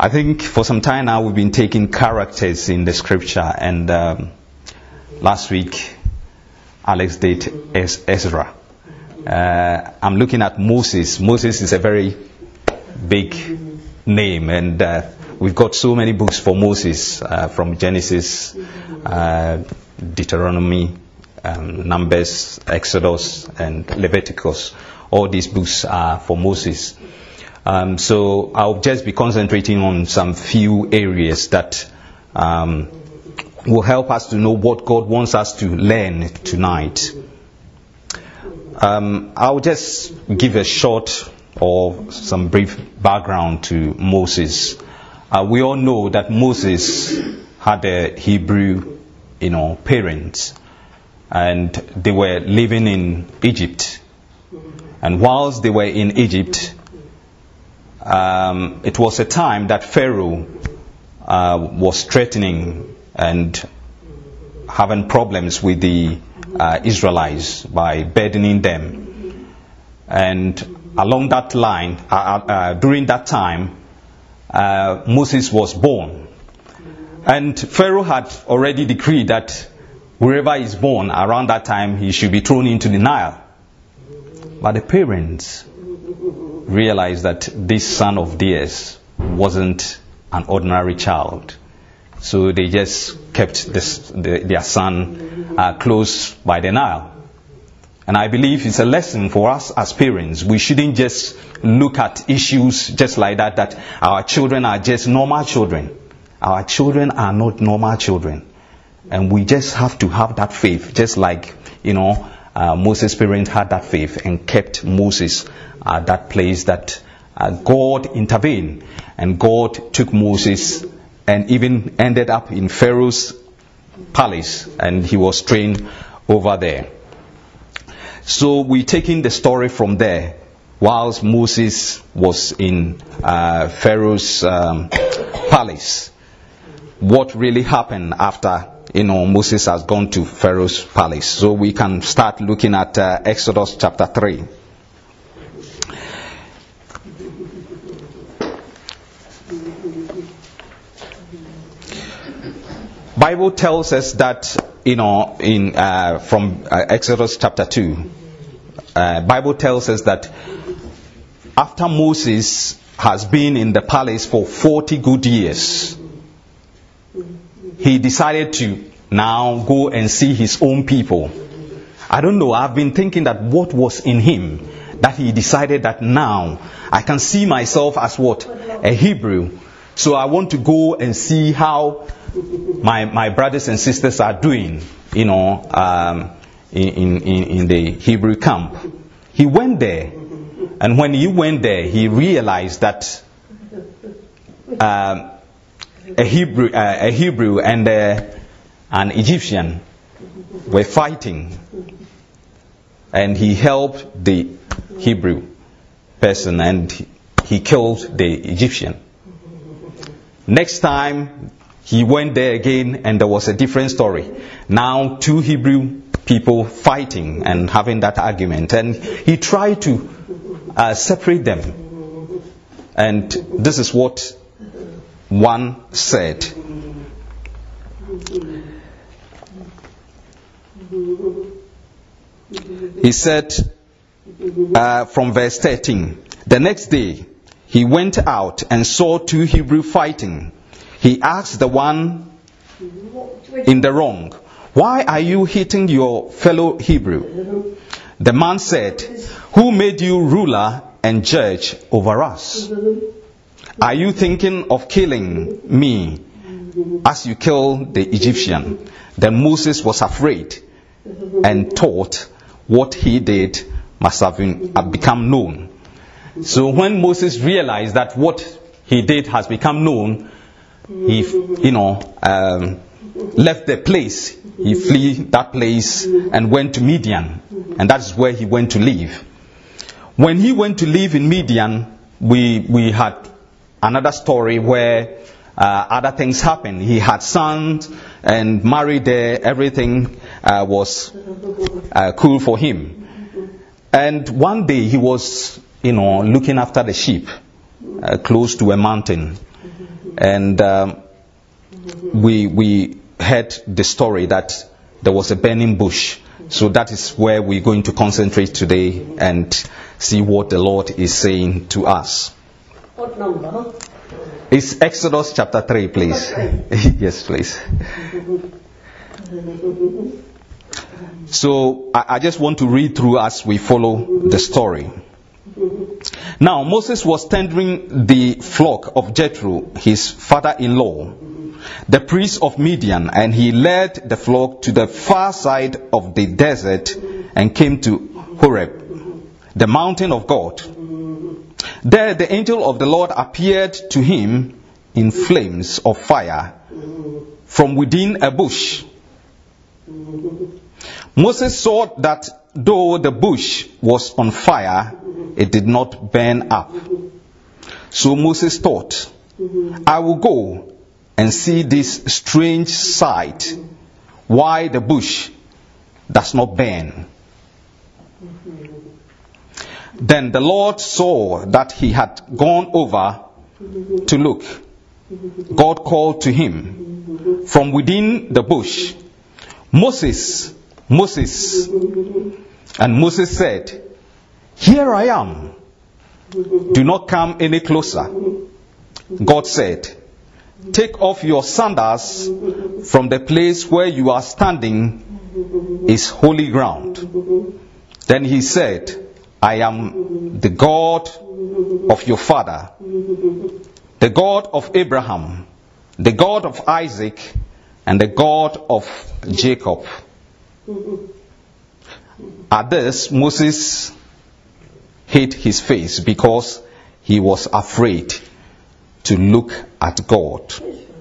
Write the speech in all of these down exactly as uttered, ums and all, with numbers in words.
I think for some time now we've been taking characters in the scripture, and um, last week Alex did es- Ezra. Uh, I'm looking at Moses. Moses is a very big name, and uh, we've got so many books for Moses, uh, from Genesis, uh, Deuteronomy, um, Numbers, Exodus, and Leviticus. All these books are for Moses. Um, so I'll just be concentrating on some few areas that um, will help us to know what God wants us to learn tonight. Um, I'll just give a short or some brief background to Moses. Uh, we all know that Moses had a Hebrew, you know, parents, and they were living in Egypt. And whilst they were in Egypt, um, it was a time that Pharaoh uh, was threatening and having problems with the uh, Israelites by burdening them. And along that line, uh, uh, during that time, uh, Moses was born. And Pharaoh had already decreed that wherever he's born, around that time, he should be thrown into the Nile. But the parents realized that this son of theirs wasn't an ordinary child. So they just kept this, the, their son uh, close by the Nile. And I believe it's a lesson for us as parents. We shouldn't just look at issues just like that, that our children are just normal children. Our children are not normal children. And we just have to have that faith, just like, you know, uh, Moses' parents had that faith and kept Moses at that place that uh, God intervened. And God took Moses and even ended up in Pharaoh's palace, and he was trained over there. So we're taking the story from there. Whilst Moses was in uh, Pharaoh's um, palace, what really happened after, you know, Moses has gone to Pharaoh's palace? So we can start looking at uh, Exodus chapter three. Bible tells us that, you know, in uh, from uh, Exodus chapter two, uh, Bible tells us that after Moses has been in the palace for forty good years, he decided to now go and see his own people. I don't know, I've been thinking that what was in him that he decided that now I can see myself as what? A Hebrew. So I want to go and see how my my brothers and sisters are doing, you know, um, in, in, in the Hebrew camp. He went there, and when he went there, he realized that um, a Hebrew, uh, a Hebrew and uh, an Egyptian were fighting, and he helped the Hebrew person, and he killed the Egyptian. Next time he went there again, and there was a different story. Now two Hebrew people fighting and having that argument, and he tried to uh, separate them. And this is what one said. He said uh, from verse thirteen, the next day he went out and saw two Hebrew fighting. He asked the one in the wrong, "Why are you hitting your fellow Hebrew?" The man said, "Who made you ruler and judge over us? Are you thinking of killing me as you killed the Egyptian?" Then Moses was afraid and thought what he did must have been, have become known. So when Moses realized that what he did has become known, he, you know, um, left the place. He fled that place and went to Midian, and that's where he went to live. When he went to live in Midian, we we had another story where uh, other things happened. He had sons and married there. Everything uh, was uh, cool for him. And one day he was, you know, looking after the sheep uh, close to a mountain. And um, we we heard the story that there was a burning bush. So that is where we're going to concentrate today and see what the Lord is saying to us. What number? It's Exodus chapter three, please. Yes, please. So I, I just want to read through as we follow the story. Now Moses was tendering the flock of Jethro, his father-in-law, the priest of Midian, and he led the flock to the far side of the desert and came to Horeb, the mountain of God. There the angel of the Lord appeared to him in flames of fire from within a bush. Moses saw that though the bush was on fire, it did not burn up. So Moses thought, I will go and see this strange sight, why the bush does not burn. Then the Lord saw that he had gone over to look. God called to him from within the bush, Moses, Moses. And Moses said, Here I am. Do not come any closer. God said, Take off your sandals, from the place where you are standing is holy ground. Then he said, I am the God of your father, the God of Abraham, the God of Isaac, and the God of Jacob. At this, Moses hid his face because he was afraid to look at God.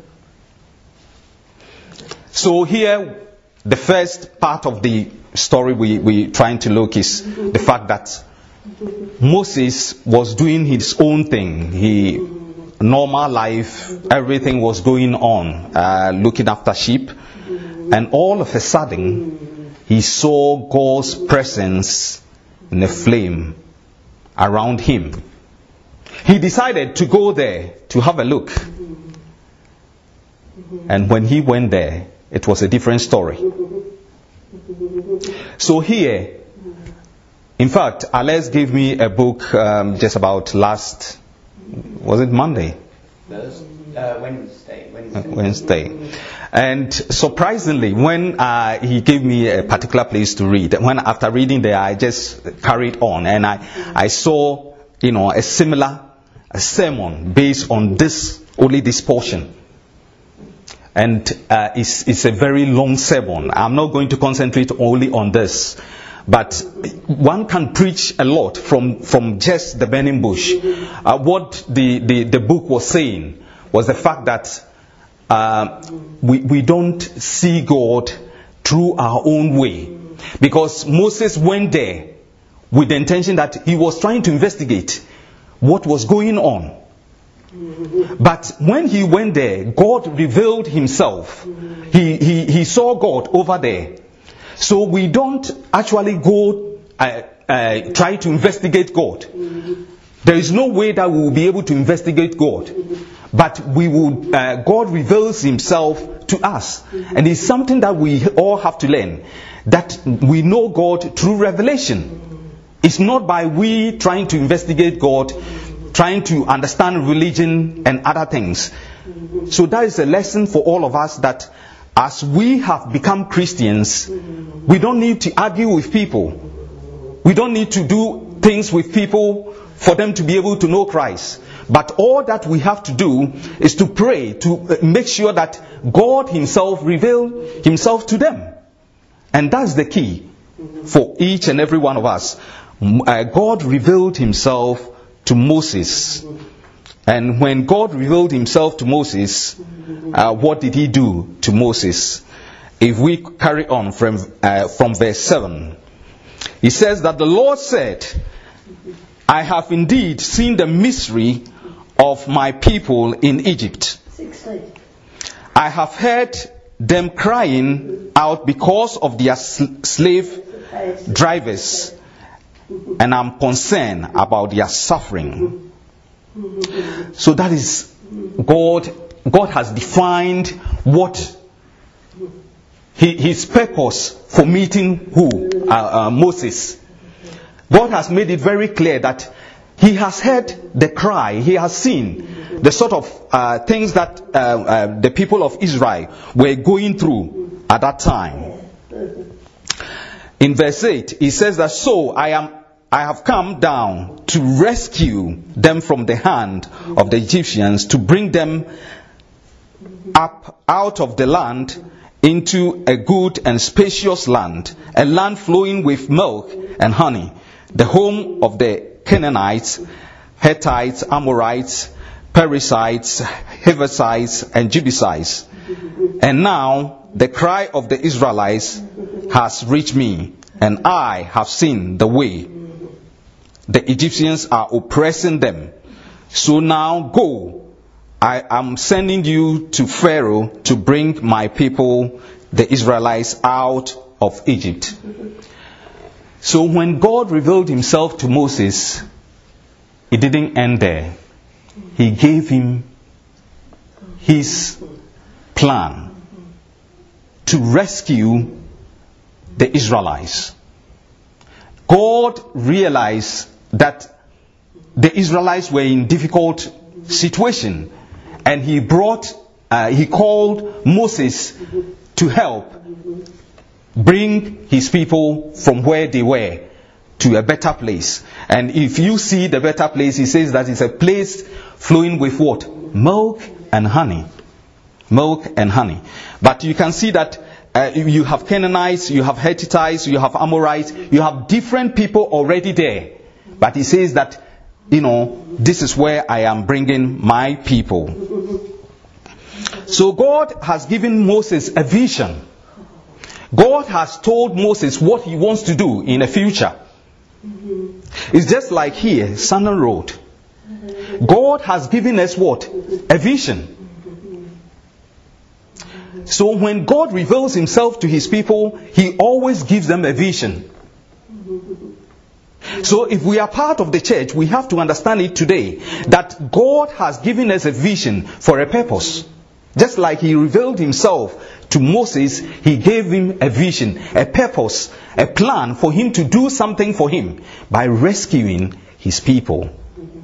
So here, the first part of the story we, we're trying to look is the fact that Moses was doing his own thing. He, normal life, everything was going on, uh, looking after sheep. And all of a sudden, he saw God's presence in a flame around him. He decided to go there to have a look. And when he went there, it was a different story. So here, in fact, Alex gave me a book um, just about last, was it Monday? Uh, Wednesday. Wednesday. Wednesday. And surprisingly, when uh, he gave me a particular place to read, when after reading there, I just carried on, and I, I saw, you know, a similar a sermon based on this, only this portion. And uh, it's, it's a very long sermon. I'm not going to concentrate only on this. But one can preach a lot from, from just the burning bush. Uh, what the, the, the book was saying was the fact that uh, we, we don't see God through our own way. Because Moses went there with the intention that he was trying to investigate what was going on. But when he went there, God revealed himself. He, he, he saw God over there. So we don't actually go uh, uh, try to investigate God. There is no way that we will be able to investigate God. But we will, uh, God reveals himself to us. And it's something that we all have to learn. That we know God through revelation. It's not by we trying to investigate God, trying to understand religion and other things. So that is a lesson for all of us, that as we have become Christians, we don't need to argue with people. We don't need to do things with people for them to be able to know Christ. But all that we have to do is to pray, to make sure that God himself reveals himself to them. And that's the key for each and every one of us. Uh, God revealed himself to Moses. And when God revealed himself to Moses, uh, what did he do to Moses? If we carry on from, uh, from verse seven, he says that the Lord said, I have indeed seen the misery of my people in Egypt. I have heard them crying out because of their sl- slave drivers, and I'm concerned about their suffering. So that is God, God has defined what he, his purpose for meeting who? Uh, uh, Moses. God has made it very clear that he has heard the cry. He has seen the sort of uh, things that uh, uh, the people of Israel were going through at that time. In verse eight, he says that, so I am, I have come down to rescue them from the hand of the Egyptians, to bring them up out of the land into a good and spacious land, a land flowing with milk and honey, the home of the Canaanites, Hittites, Amorites, Perizzites, Hivites, and Jebusites. And now the cry of the Israelites has reached me, and I have seen the way the Egyptians are oppressing them. So now go, I am sending you to Pharaoh to bring my people, the Israelites, out of Egypt. So when God revealed himself to Moses, it didn't end there. He gave him his plan to rescue the Israelites. God realized that the Israelites were in difficult situation, and he brought, uh, he called Moses to help bring his people from where they were to a better place. And if you see the better place, he says that it's a place flowing with what? Milk and honey. Milk and honey. But you can see that uh, you have Canaanites, you have Hittites, you have Amorites, you have different people already there. But he says that, you know, this is where I am bringing my people. So God has given Moses a vision. God has told Moses what he wants to do in the future. It's just like here, Sandon Road. God has given us what? A vision. So when God reveals himself to his people, he always gives them a vision. So if we are part of the church, we have to understand it today, that God has given us a vision for a purpose. Just like he revealed himself to Moses, he gave him a vision, a purpose, a plan for him to do something for him by rescuing his people.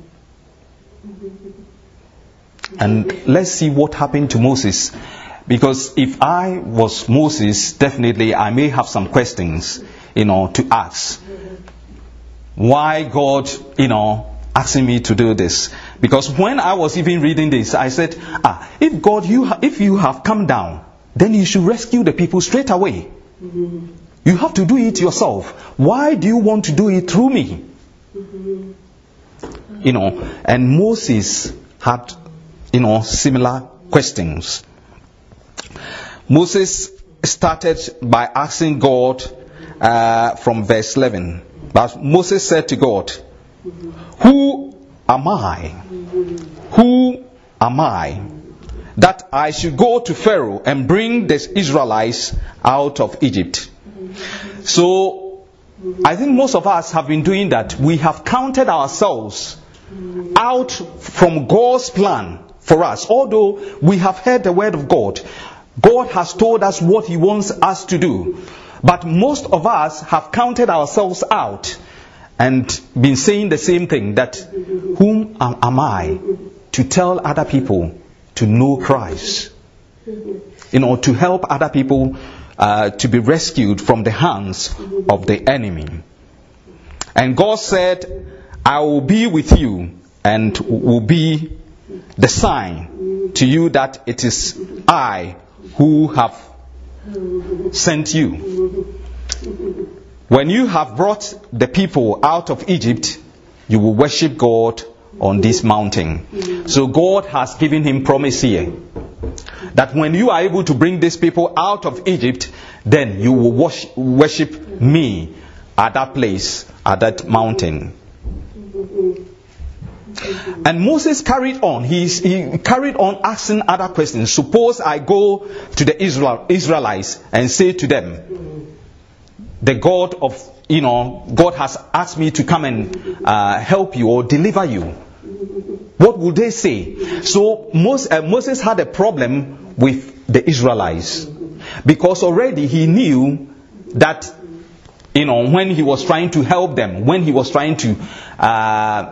And let's see what happened to Moses. Because if I was Moses, definitely I may have some questions, you know, to ask. Why God, you know, asking me to do this? Because when I was even reading this, I said, ah, if God, you ha- if you have come down, then you should rescue the people straight away. Mm-hmm. You have to do it yourself. Why do you want to do it through me? Mm-hmm. You know, and Moses had, you know, similar questions. Moses started by asking God uh, from verse eleven. But Moses said to God, who am I? Who am I that I should go to Pharaoh and bring the Israelites out of Egypt? So I think most of us have been doing that. We have counted ourselves out from God's plan for us. Although we have heard the word of God, God has told us what he wants us to do. But most of us have counted ourselves out and been saying the same thing, that whom am I to tell other people to know Christ? You know, to help other people uh, to be rescued from the hands of the enemy. And God said, I will be with you and will be the sign to you that it is I who have sent you. When you have brought the people out of Egypt, you will worship God on this mountain. So God has given him promise here, that when you are able to bring these people out of Egypt, then you will worship, worship me at that place, at that mountain. And Moses carried on. He, he carried on asking other questions. Suppose I go to the Israel, Israelites and say to them, the God of, you know, God has asked me to come and uh, help you or deliver you. What would they say? So Moses, uh, Moses had a problem with the Israelites, because already he knew that, you know, when he was trying to help them, when he was trying to uh,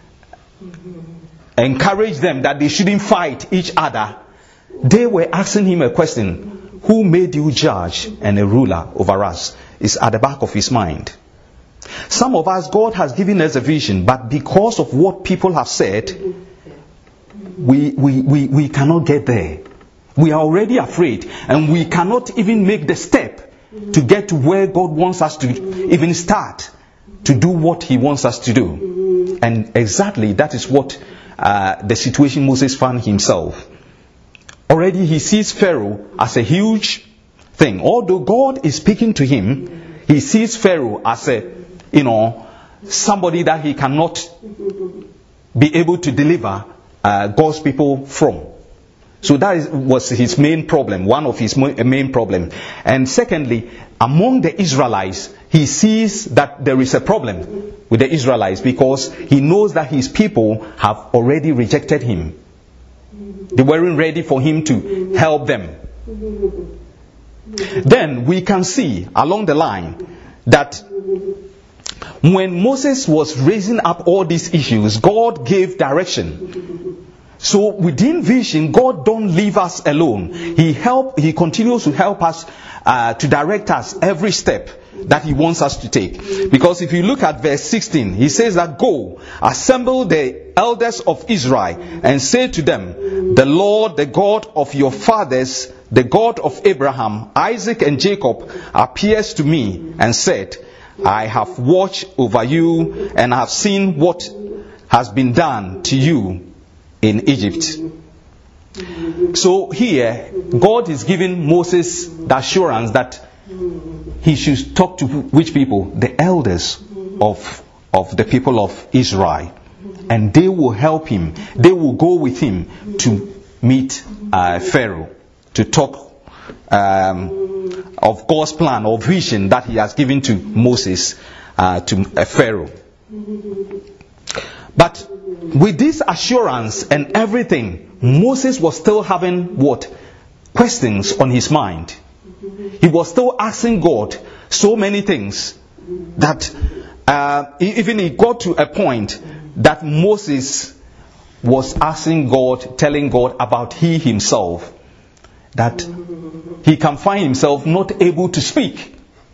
encourage them that they shouldn't fight each other, they were asking him a question: who made you judge and a ruler over us? It's at the back of his mind. Some of us, God has given us a vision, but because of what people have said, we, we, we, we cannot get there. We are already afraid, and we cannot even make the step to get to where God wants us to even start to do what He wants us to do. And exactly that is what uh, the situation Moses found himself. Already he sees Pharaoh as a huge thing. Although God is speaking to him, he sees Pharaoh as a, you know, somebody that he cannot be able to deliver uh, God's people from. So that is, was his main problem, one of his main problems. And secondly, among the Israelites, he sees that there is a problem with the Israelites, because he knows that his people have already rejected him. They weren't ready for him to help them. Then we can see along the line that when Moses was raising up all these issues, God gave direction. So within vision, God don't leave us alone. He help. He continues to help us, uh, to direct us every step that He wants us to take. Because if you look at verse sixteen, He says that, "Go, assemble the elders of Israel, and say to them, the Lord, the God of your fathers, the God of Abraham, Isaac, and Jacob, appears to me and said, I have watched over you and have seen what has been done to you in Egypt." So here, God is giving Moses the assurance that he should talk to which people? The elders of, of the people of Israel. And they will help him. They will go with him to meet uh, Pharaoh, to talk um, of God's plan or vision that He has given to Moses, uh, to uh, Pharaoh. But with this assurance and everything, Moses was still having what? Questions on his mind. He was still asking God so many things that uh, even he got to a point that Moses was asking God, telling God about he himself, that he can find himself not able to speak.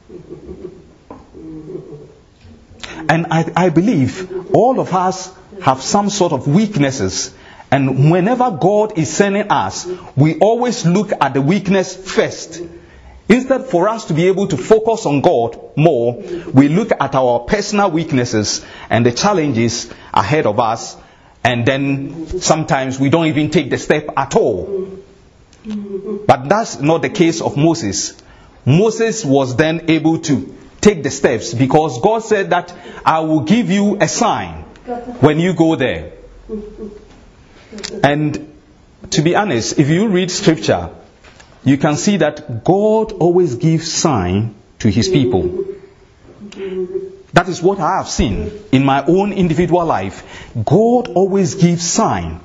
And I, I believe all of us have some sort of weaknesses. And whenever God is sending us, we always look at the weakness first. Instead for us to be able to focus on God more, we look at our personal weaknesses and the challenges ahead of us, and then sometimes we don't even take the step at all. But that's not the case of Moses. Moses was then able to take the steps, because God said that I will give you a sign when you go there. And to be honest, if you read scripture, you can see that God always gives sign to His people. That is what I have seen in my own individual life. God always gives sign.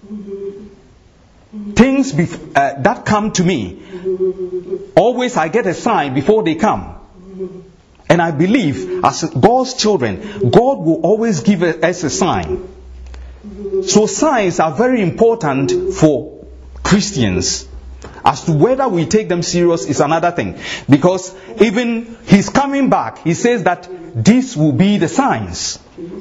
Things bef- uh, that come to me, always I get a sign before they come. And I believe as God's children, God will always give us a sign. So signs are very important for Christians. As to whether we take them serious is another thing. Because even He's coming back, He says that this will be the signs.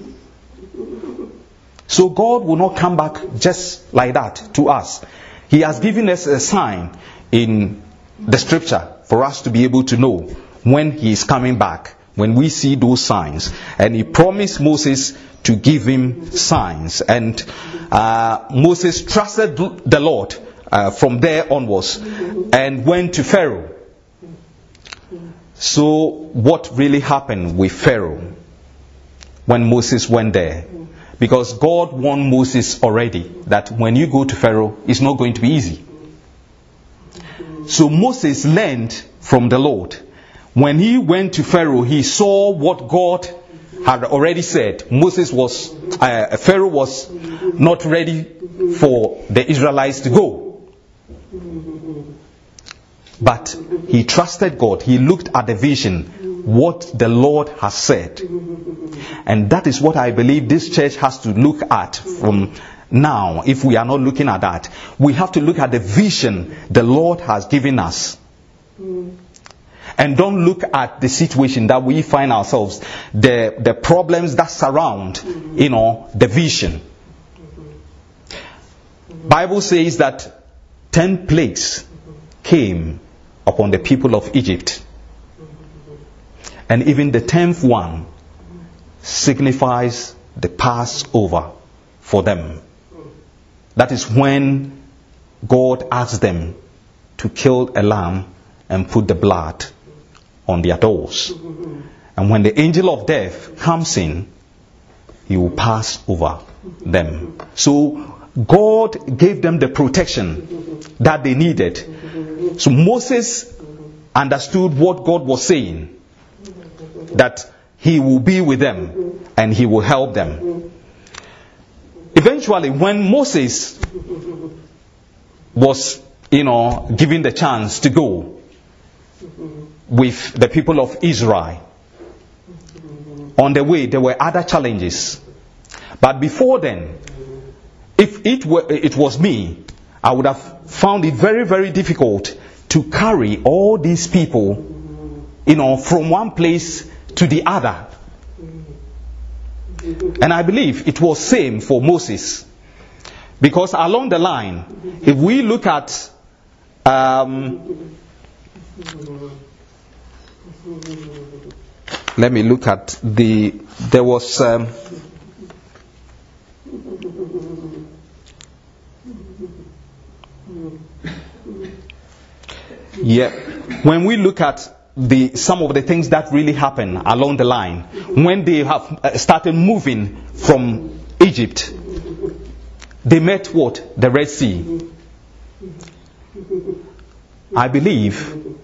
So God will not come back just like that to us. He has given us a sign in the scripture for us to be able to know when He is coming back, when we see those signs. And He promised Moses to give him signs. And uh, Moses trusted the Lord uh, from there onwards and went to Pharaoh. So what really happened with Pharaoh when Moses went there? Because God warned Moses already that when you go to Pharaoh, it's not going to be easy. So Moses learned from the Lord. When he went to Pharaoh, he saw what God had already said Moses was, uh, Pharaoh was not ready for the Israelites to go. But he trusted God. He looked at the vision, what the Lord has said. And that is what I believe this church has to look at from now. If we are not looking at that, we have to look at the vision the Lord has given us. And don't look at the situation that we find ourselves, the, the problems that surround, you know, the vision. Bible says that ten plagues came upon the people of Egypt. And even the tenth one signifies the Passover for them. That is when God asked them to kill a lamb and put the blood on their doors. And when the angel of death comes in, he will pass over them. So God gave them the protection that they needed. So Moses understood what God was saying, that he will be with them and he will help them. Eventually, when Moses was, you know, given the chance to go with the people of Israel, on the way there were other challenges. But before then, if it were, it was me, I would have found it very, very difficult to carry all these people, you know, from one place to the other. And I believe it was same for Moses. Because along the line, if we look at um, let me look at the there was um, yeah when we look at the some of the things that really happened along the line when they have started moving from Egypt, they met what? The Red Sea. I believe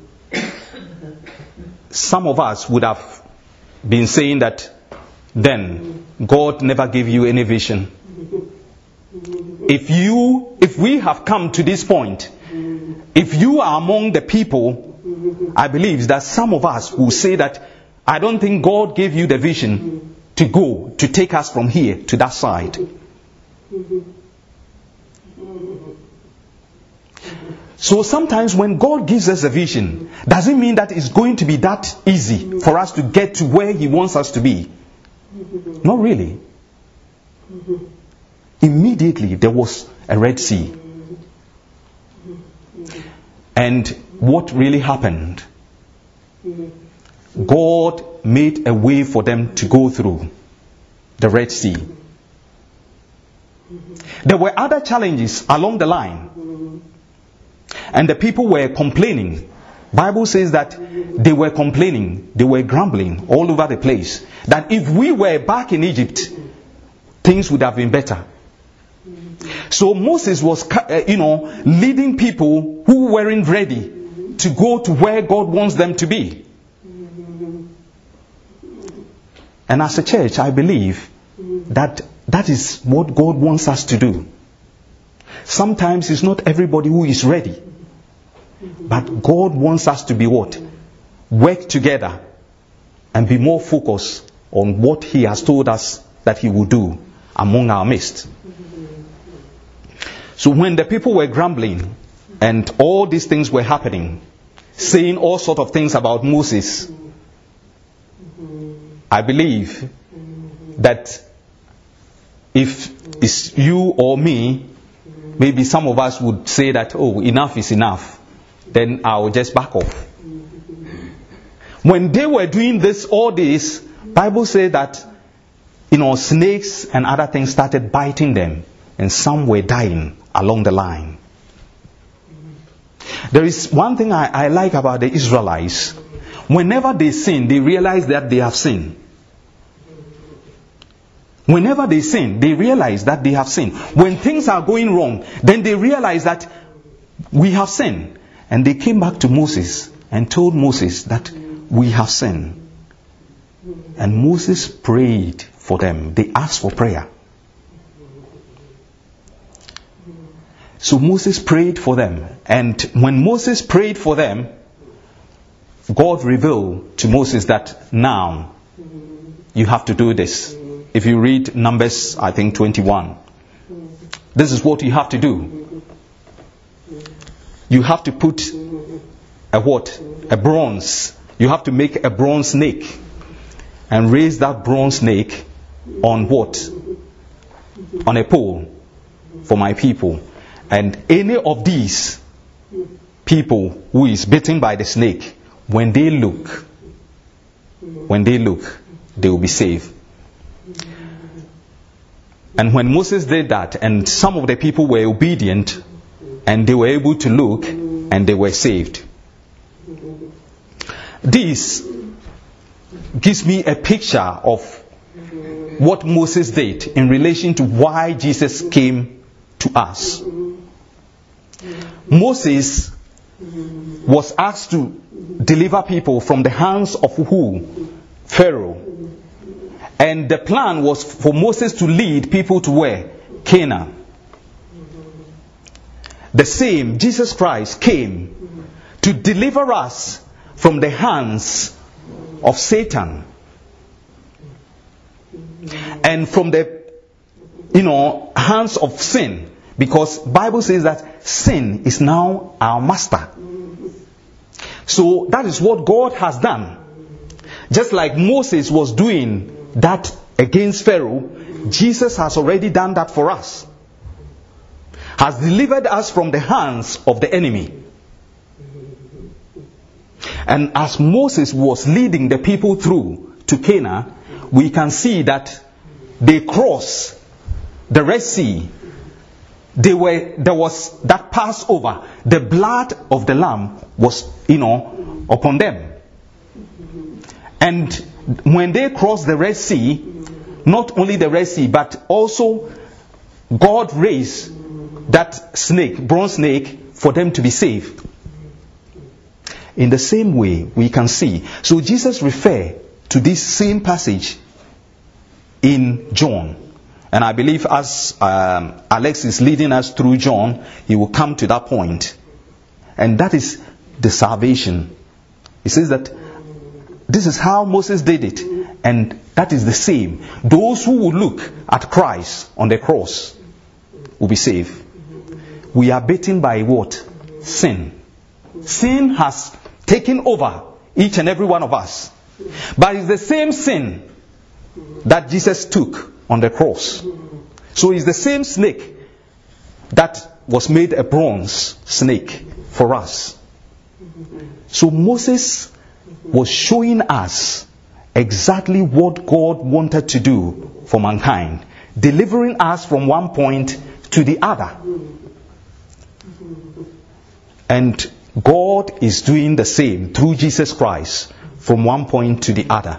some of us would have been saying that then God never gave you any vision. If you, if we have come to this point, if you are among the people, I believe that some of us will say that I don't think God gave you the vision to go, to take us from here to that side. So sometimes when God gives us a vision, doesn't mean that it's going to be that easy for us to get to where He wants us to be. Not really. Immediately there was a Red Sea. And what really happened? God made a way for them to go through the Red Sea. There were other challenges along the line. And the people were complaining. Bible says that they were complaining, they were grumbling all over the place. That if we were back in Egypt, things would have been better. So Moses was, you know, leading people who weren't ready to go to where God wants them to be. And as a church, I believe that that is what God wants us to do. Sometimes it's not everybody who is ready. But God wants us to be what? Work together and be more focused on what He has told us that He will do among our midst. So when the people were grumbling and all these things were happening, saying all sorts of things about Moses, I believe that if it's you or me, maybe some of us would say that, oh, enough is enough. Then I will just back off. When they were doing this, all this, Bible says that, you know, snakes and other things started biting them, and some were dying along the line. There is one thing I, I like about the Israelites. Whenever they sin, they realize that they have sinned. Whenever they sin, they realize that they have sinned. When things are going wrong, then they realize that we have sinned. And they came back to Moses and told Moses that we have sinned. And Moses prayed for them. They asked for prayer. So Moses prayed for them. And when Moses prayed for them, God revealed to Moses that now you have to do this. If you read Numbers, I think twenty-one, this is what you have to do. You have to put a what? A bronze. You have to make a bronze snake and raise that bronze snake on what? On a pole for my people. And any of these people who is bitten by the snake, when they look, when they look, they will be saved. And when Moses did that, and some of the people were obedient, and they were able to look, and they were saved. This gives me a picture of what Moses did in relation to why Jesus came to us. Moses was asked to deliver people from the hands of who? Pharaoh. And the plan was for Moses to lead people to where? Canaan. The same, Jesus Christ came to deliver us from the hands of Satan. And from the, you know, hands of sin. Because Bible says that sin is now our master. So that is what God has done. Just like Moses was doing that against Pharaoh, Jesus has already done that for us. Has delivered us from the hands of the enemy. And as Moses was leading the people through to Canaan, we can see that they crossed the Red Sea. They were, there was that Passover. The blood of the Lamb was, you know, upon them. And when they crossed the Red Sea, not only the Red Sea, but also God raised that snake, bronze snake, for them to be saved. In the same way, we can see. So Jesus referred to this same passage in John. And I believe as um, Alex is leading us through John, he will come to that point. And that is the salvation. He says that this is how Moses did it. And that is the same. Those who will look at Christ on the cross will be saved. We are bitten by what? Sin. Sin has taken over each and every one of us. But it's the same sin that Jesus took on the cross. So it's the same snake that was made a bronze snake for us. So Moses was showing us exactly what God wanted to do for mankind, delivering us from one point to the other. And God is doing the same through Jesus Christ from one point to the other.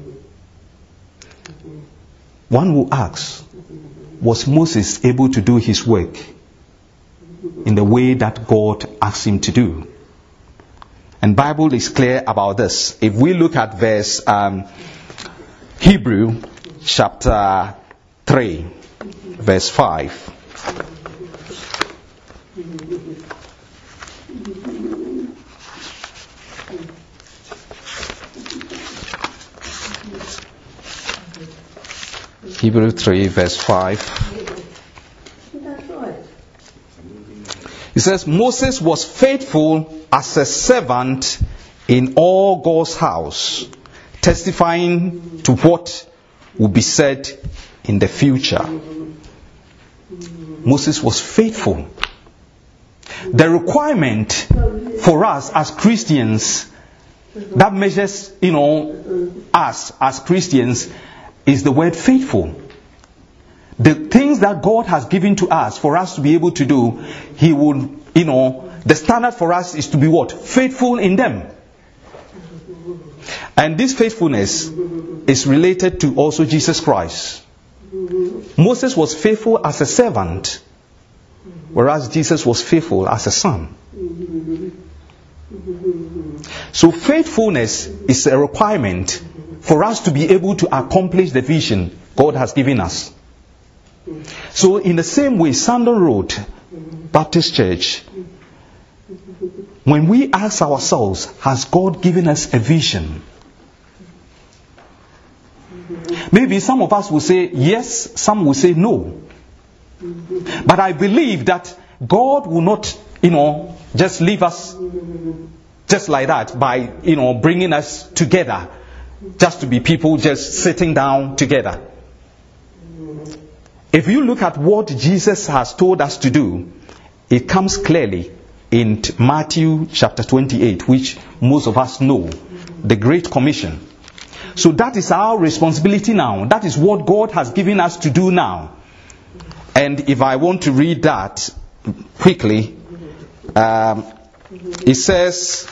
One will ask, was Moses able to do his work in the way that God asked him to do? And Bible is clear about this. If we look at verse um, Hebrew chapter three, verse five. Hebrew three, verse five. That's right. It says, Moses was faithful as a servant in all God's house, testifying to what will be said in the future. Moses was faithful. The requirement for us as Christians that measures, you know, us as Christians is the word faithful. The things that God has given to us for us to be able to do, He will, you know, the standard for us is to be what? Faithful in them. And this faithfulness is related to also Jesus Christ. Moses was faithful as a servant, whereas Jesus was faithful as a son. So faithfulness is a requirement for us to be able to accomplish the vision God has given us. So in the same way, Sandon Road Baptist Church, when we ask ourselves, has God given us a vision? Maybe some of us will say yes, some will say no. But I believe that God will not, you know, just leave us just like that by, you know, bringing us together just to be people just sitting down together. If you look at what Jesus has told us to do, it comes clearly in Matthew chapter twenty-eight, which most of us know, the Great Commission. So that is our responsibility now. That is what God has given us to do now. And if I want to read that quickly, um, it says,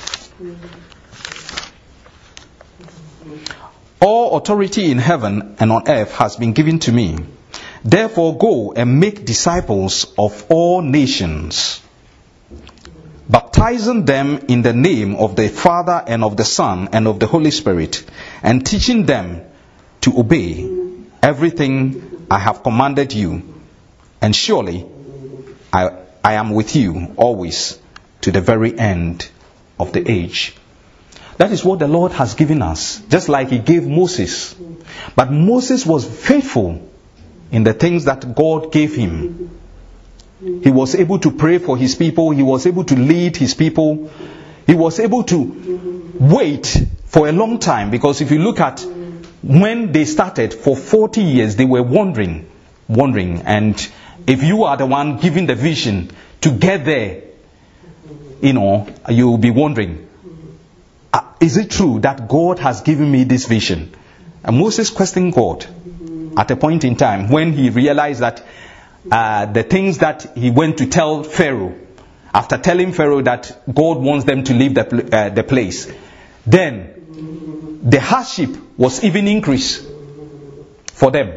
all authority in heaven and on earth has been given to me. Therefore go and make disciples of all nations, baptizing them in the name of the Father and of the Son and of the Holy Spirit, and teaching them to obey everything I have commanded you. And surely I, I am with you always to the very end of the age. That is what the Lord has given us, just like He gave Moses. But Moses was faithful in the things that God gave him. He was able to pray for his people. He was able to lead his people. He was able to wait for a long time, because if you look at when they started, for forty years they were wandering, wandering. And if you are the one giving the vision to get there, you know, you will be wondering, uh, is it true that God has given me this vision? And Moses questioned God at a point in time when he realized that uh, the things that he went to tell Pharaoh, after telling Pharaoh that God wants them to leave the, uh, the place, then the hardship was even increased for them.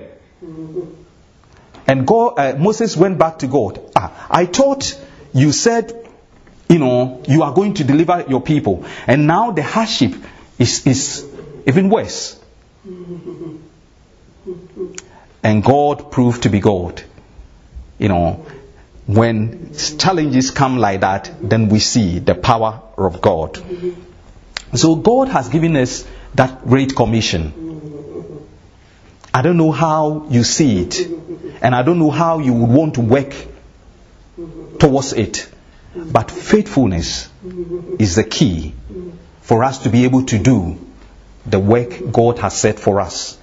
And God, uh, Moses went back to God. Ah, I thought you said, you know, you are going to deliver your people, and now the hardship is, is even worse. And God proved to be God. You know, when challenges come like that, then we see the power of God. So God has given us that great commission. I don't know how you see it, and I don't know how you would want to work towards it. But faithfulness is the key for us to be able to do the work God has set for us.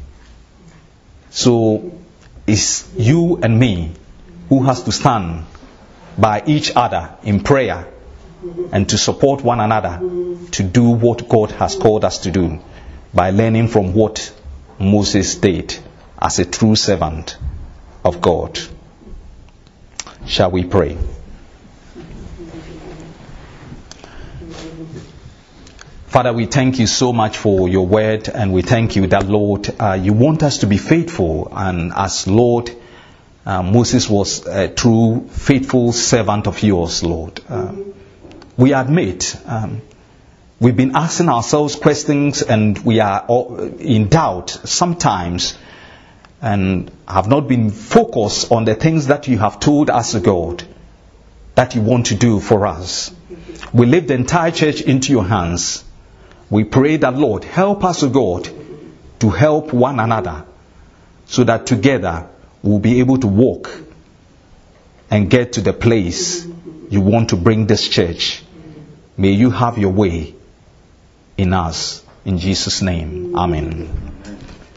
So it's you and me who has to stand by each other in prayer and to support one another to do what God has called us to do, by learning from what Moses did as a true servant of God. Shall we pray? Father, we thank you so much for your word, and we thank you that, Lord, uh, you want us to be faithful. And as Lord, uh, Moses was a true, faithful servant of yours, Lord. Uh, we admit um, we've been asking ourselves questions, and we are in doubt sometimes, and have not been focused on the things that you have told us, God, that you want to do for us. We leave the entire church into your hands. We pray that, Lord, help us, O God, to help one another, so that together we'll be able to walk and get to the place you want to bring this church. May you have your way in us. In Jesus' name, amen.